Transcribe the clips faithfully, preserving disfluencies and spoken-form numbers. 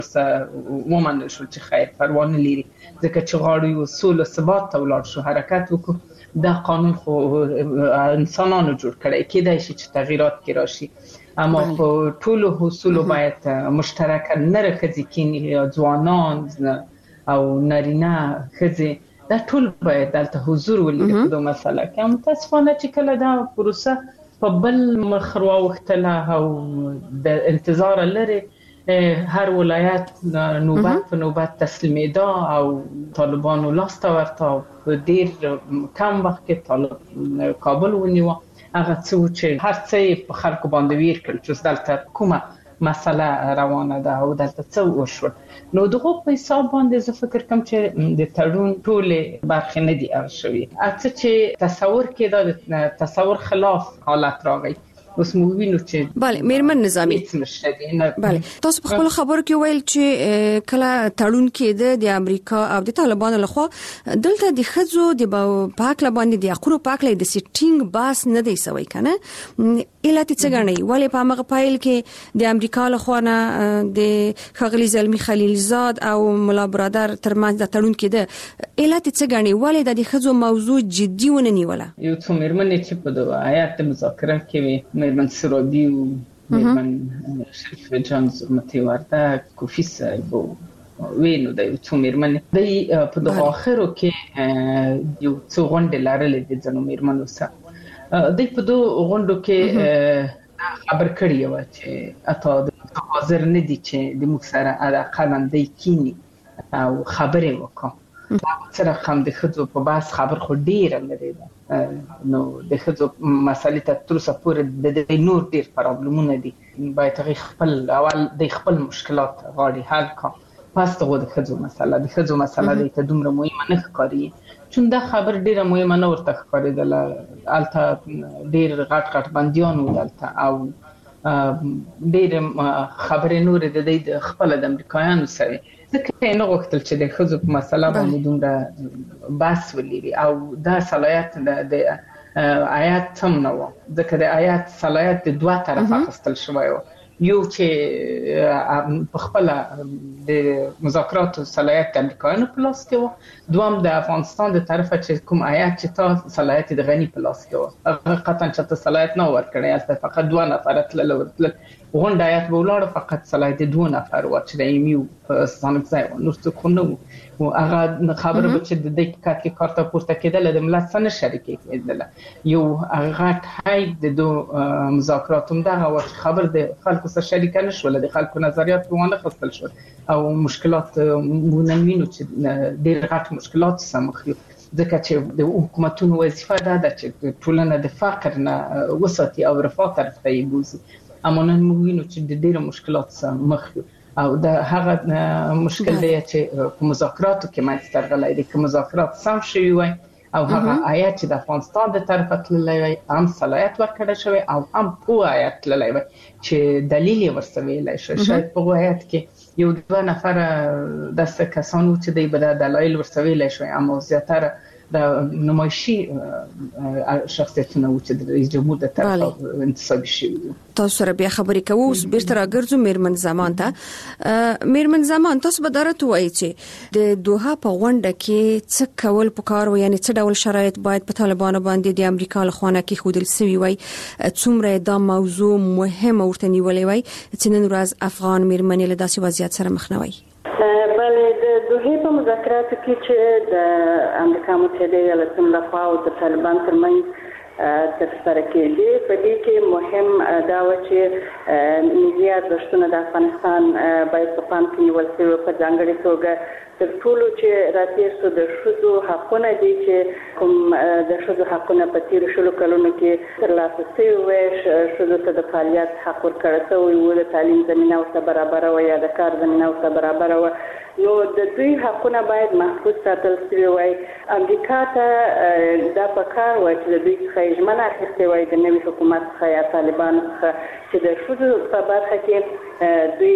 ومنل شو چې خیر پروا نه لري ځکه چې غواړو یو سوله ثبات ته ولاړ شو حرکت وکړو. دا قانون خو انسانانو جوړ کړی، کېدای شي چې تغییرات کې راشي، اما په ټولو اصولو باید مشترکه نر ښځې کینی، ځوانان او نارینه ښځې دا ټول باید دلته حضور ولري په دغه مسله کې. متاسفانه چې کله دا پروسه په بل مخ راوښتله او د انتظار لري هر ولایت نوبت په نوبت تسلیمیدا او طالبانو لاس ته ورته په ډیر کم وخت کې طالب کابل ونیو. هغه څه چې هر څه په خلکو باندې ویر کړ چې دلته کومه مسله روانه ده او دلته څه وشول. نو دغه په حساب باندې زه فکر کوم چې د تړون ټولې برخې نه دي اړ شوي. اته چې تصور کې دا تصور خلاف حالت راغی. اوس موږ وینو چې bale میرمن نظامی bale تاسو په خپل خبرو کې ویل چې کله تړون کېده د امریکا او د طالبانو لخوا دلته د خځو د پاک لباندې د حقوقو پاک لې د سټینګ باس نه دی سوي کنه علت څه غني ولې په مغه پایل کې د امریکا لخوا نه د خغلی زلمی خلیلزاد او مولا برادر ترمنځ د تړون کېده علت څه غني ولې د خځو موضوع جدي ونه نیوله. یو څو میرمن چې په دغه آیات مذاکره کې میرمن سرابی و میرمن شریف جان زرمتی وردک کوفی صاحب و وینو د یو څو میرمن د په دغه اخرو کې یو څو غونډې لرلې د ځنو میرمنو سره د په دغه غونډو کې خبر کړی و چې اته حاضر نه دي چې د موږ سره اقلن د کینی او خبرې وکړو. سره هم د خځو په باس خبر خو ډیر لري نو د خځو مسالې ته تر څو پورې د نور ډیر پرابلمونه دي باید خپل اول د خپل مشکلات غاړي حل کړي. پس دغه د خځو مسله د خځو مسله د ته دومره مهمه نه ښکاري چې دا خبر ډیره مهمه نه ورته ښکارېدله. الته ډیر غټ غټ بنديان ودلته او ډیر خبرې نور د دې خپل د امریکایانو سره ځکه نه غوښتل چې د خځو په مسله باندې دومره بحث ولري او دا صلاحیت د آیات هم نه و ځکه د آیات صلاحیت د دوه طرفه اخیستل شوی و. یو چې په خپل د مذاکراتو صلاحیت د امریکایانو په لاس کې و، دوم د افغانستان د طرفه چې کوم آیات چې تا صلاحیت د غنی په لاس کې و. حقیقتا چې ته صلاحیت نه ورکړې البته فقط دوه نفر تلل ورتل غونډه آیات به ولاړ فقط صلاحیت دوه نفر و چې د ایمیو په سانک ځای نور څه خو نه و. هغه خبره به چې د دې کات کې کارته پورته کېدل د ملت سره شریک کېدل. یو غټ هاي د دو مذاکراتوم دغه وخت خبر د خلکو سره شریک نه شول، د خلکو نظریات په وانه خپل شو او مشکلات مونږ چې ډېر غټ مشکلات سره مخ یو ځکه چې د حکومتونو وظیفه ده چې ټولنه د فقر نه وساتي او رفاه طرف ته یې بوزي. اما نن موږ وینو چې د ډېر مشکلات سره مخ یو او دا هغه مشکل دی چې په مذاکراتو کې ماته ترغلای دي چې مذاکرات سم شوی وي او هغه آیات چې د افغانستان د طرفه تللی وي هم صلاحیت ورکړل شوی او هم په آیات تللی وي چې دلیل یې ورسره ویلی شي. شاید په آیات کې یو دوه نفر داسې کسانو چې دوی به د دلایل ورسره ویلی شي اما زیاتره د نمایشي شخصیتونه و چې د رئیس جمهور د طرفه انتصابي شوي. تاسو سره بیا خبرې کوو. اوس بیرته راګرځو میرمن زمان ته. میرمن زمان تاسو به درته وایي چې د دوحه په غونډه کې څه کول پکار و یعنی څه ډول شرایط باید په طالبانو باندې د امریکا له خوا نه کې خودل سوي وي څومره دا موضوع مهمه ورته نیولې وي چې نن ورځ افغان میرمنې له داسې وضعیت سره مخ نه وي. بله د دوحې په مذاکراتو کې چې د امریکا متحده ایالاتونو لخوا او د طالبان ترمنځ ترسره کېدې په دې کې مهم دا و چې ملي ارزښتونه د افغانستان باید په پام کې نیول شوي په ځانګړې توګه تر ټولو چې راتېر سو د ښځو حقونه دي چې کوم د ښځو حقونه په تېرو شلو کلونو کې ترلاسه شوي وي. ښځو ته د فعالیت حق ورکړی شوی و، د تعلیم زمینه ورته برابره وه یا د کار زمینه ورته برابره وه. نو د دوی حقونه باید محفوظ ساتل شوي وای. امریکا ته دا پکار وای چې د دوی څخه ژمنه اخیستې وای د نوي حکومت څخه یا طالبانو څخه چې د ښځو په برخه کې دوی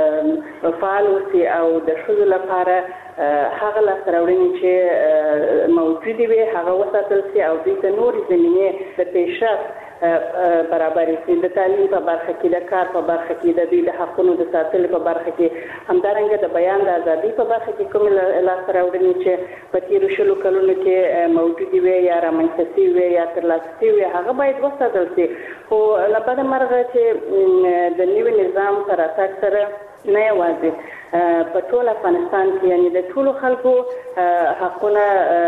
فعال اوسي او د ښځو لپاره هغه لاسته راوړنې چې موجودې وي هغه وساتل شي او دوی ته نورې زمینې د پیشرفت برابرې شي، د تعلیم په برخه کې، د کار په برخه کې، د دوی د حقونو د ساتلو په برخه کې، همدارنګه د بیان د ازادۍ په برخه کې کوم لاسته راوړنې چې په تیرو شلو کلونو کې موجودې وي یا رامنځته شوې وي یا ترلاسه شوې وي هغه باید وساتل شي. خو له بده مرغه چې د نوي نظام په راتګ سره نه یوازې په ټول افغانستان کې یعنی د ټولو خلکو حقونه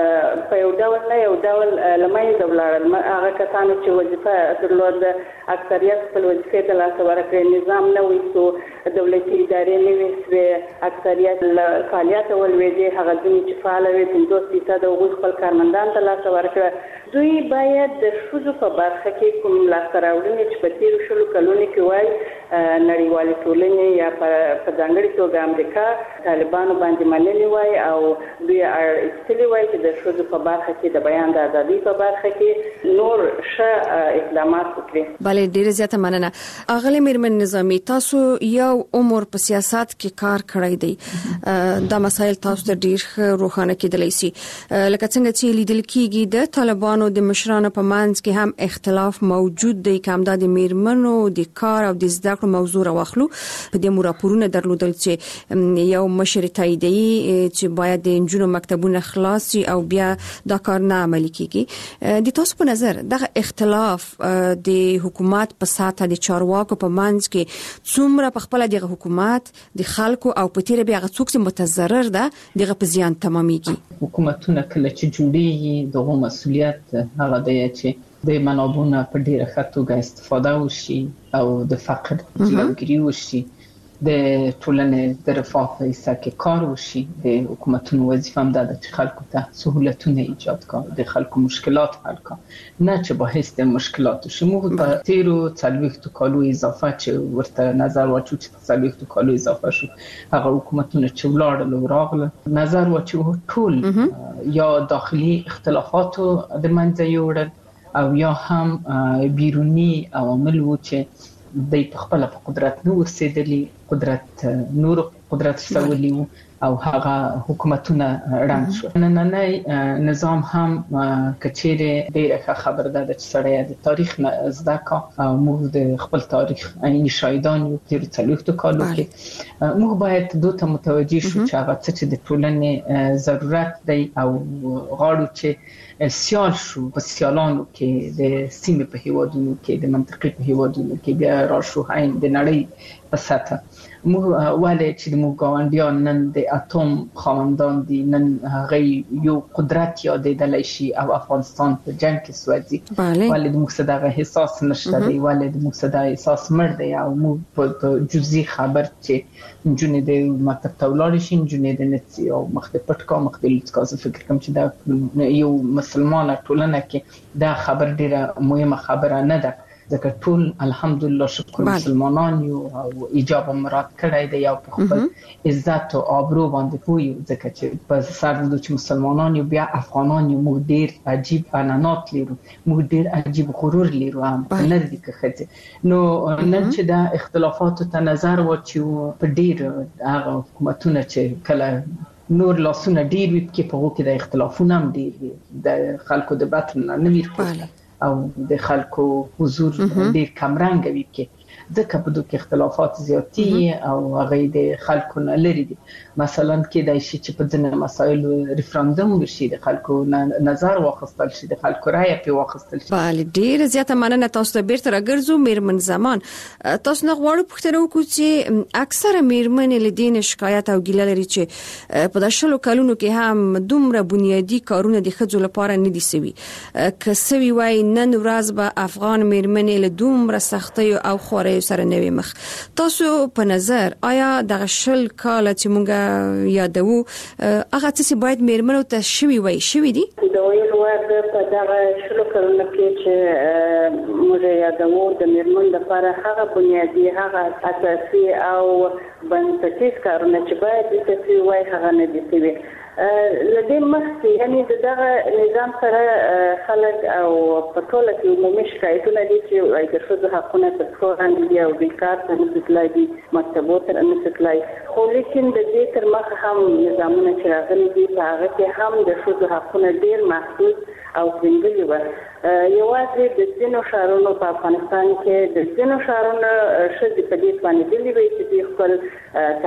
په یو ډول نه یو ډول له منځه ولاړل. هغه کسانو چې وظیفه درلوده اکثریت خپل وظیفې ته لاسته ورکړې، نظام نه ویسو، دولتي ادارې نه ویسوې، اکثریت له فعالیته ولوېدې، هغه ځینې چې فعاله وې پنځوس فیصده هغوی خپل کارمندان ته لاسته ورکړه. دوی باید د ښځو په برخه کې کوم لاسته راوړنې چې په تېرو شلو کلونو کې وایي نړیوالې ټولنې یا په ځانګړې توګه امریکا طالبانو باندې منلي وای او دوی ایستلي وای چې د ښځو په برخه کې د بیان د ازادۍ په برخه کې نور ښه اقدامات وکړي. بله ډیره زیاته مننه. اغلی میرمن نظامی، تاسو یو عمر په سیاست کې کار کړی دی، دا مسایل تاسو ته ډیر روښانه کېدلی شي. لکه څنګه چې لیدل کېږي د طالبانو د مشرانو په منځ کې هم اختلاف موجود دی، کوم د میرمنو د کار او د زده کړو موضوع راوخلو. په دې مو راپورونه درلودل چې یو مشر تاییدي چې باید د انجونو مکتبونه خلاص شي او بیا دا کار نه عملي کیږي. د تاسو په نظر دغه اختلاف د حکومت په ساته د چارواکو په منځ کې څومره په خپل دغه حکومت د خلکو او په تیر بیا غڅوک چې متضرر ده دغه په زیان تمامېږي؟ حکومتونه کله چې جوړیږي دغه مسؤلیت هغه دی چې د منابعونو په ډیره ښه توګه استفاده وشي او د فقر جلوګیري وشي، د ټولنې د رفاه په حصه کې کار وشي. د حکومتونو وظیفه هم ده چې خلکو ته سهولتونه ایجاد کړي، د خلکو مشکلات حل کړي، نه چې باعث د مشکلاتو شي. موږ په تیرو څلوېښتو کالو اضافه چې ورته نظر واچو چې په څلوېښتو کالو اضافه شو، هغه حکومتونه چې ولاړل او راغله نظر واچو ټول یا داخلي اختلافاتو د منځه یوړل او یا هم بیرونی عوامل و چې د په خپل په قدرت نو رسیدلی، قدرت نور قدرت سولی او هغه حکومتونه رنګ شو. نننی نظام هم کچېره ډیره خبر ده چې سړی د تاریخ نه زده کا او موږ د خپل تاریخ عیني شاهدان یو تیر څلوېښتو کالو کې موږ باید دوی ته متوجي شو چې هغه څه چې د ټولنې ضرورت دی او غواړو چې سیال شو په سیالانو کې د سیمې په هیوادونو کې، د منطقې په هیوادونو کې بیا راشو هاین د نړۍ په سطح. موږ ولې چې موږ ګاونډیان نن د اتوم خاوندان دي، نن هغه یو قدرت یادېدلی شي او افغانستان په جنگ کې سوځي، ولې موږ څه دغه احساس نشته دی، ولې موږ څه دغه احساس مړ دی او موږ په جزئي خبر چې نجونې د مکتب ته ولاړې شي، نجونې د نڅي او مخ د پټ کا مخ د لڅ کا. زه فکر کوم چې دا یو مسلمانه ټولنه کې دا خبر ډیره مهمه خبره نه ده، ځکه ټول الحمدلله شکر مسلمانان یو او ایجاب مراد کړی دی او په خپل عزت او آبرو باندې پوي، ځکه چې په سر د چې مسلمانان یو بیا افغانان یو موږ ډیر عجیب عنعنات لرو، موږ ډیر عجیب غرور لرو هم نه دي که خځه. نو نن چې دا اختلافات ته نظر واچو په ډیر هغه حکومتونه چې کله نور لاسونه ډیر وي کې په هغو کې د اختلافونه هم ډیر وي، د خلکو د باطن نه نه وي او د خلکو حضور ډیر کمرنګ وي کې، ځکه په دوی کې اختلافات زیاتی او هغه د خلکو نه لري دي. مثلا کې د شي چې په ځینې مسایلو ریفرندوم وشي، د خلکو نظر واخیستل شي، د خلکو رائے په واخیستل شي. بله ډیر زیاته مننه. تاسو ته بیرته راګرځو میرمن زمان. تاسو نه غواړو پوښتنه وکړو چې اکثره میرمنې له دې شکایت او ګیله لري چې په داشلو کلونو کې هم دومره بنیادی کارونه د ښځو لپاره نه دي سوي، که سوي وای نن ورځ به افغان میرمنې له دومره سختۍ او خوارۍ سره نه وي مخ. تاسو په نظر آیا دغه شل کاله چې موږ یادوو هغه څه باید میرمنو ته شوي وای شوي دي؟ د ویل ورته په دغه شلو کلونو کې چې موږ یادوو د میرمنو لپاره هغه بنیادی، هغه اساسي او بنسټیز کارونه چې باید د تسوی وای هغه نه دي سوي. لدې مخکې یعنی دغه نظام سره خلک او په ټوله کې عمومي شکایتونه دي چې د ښځو حقونه تر پښو لاندې دي او بیکار ته نشي تللی دي مکتبو ته نشي تللی خو لیکن د دې تر مخه هم نظامونه چې راغلي دي په هغه کې هم د ښځو حقونه ډېر محدود او ځنګلي وو یوازې د ځینو ښارونو په افغانستان کې د ځینو ښارونو ښځې په دې باندې دي چې خپل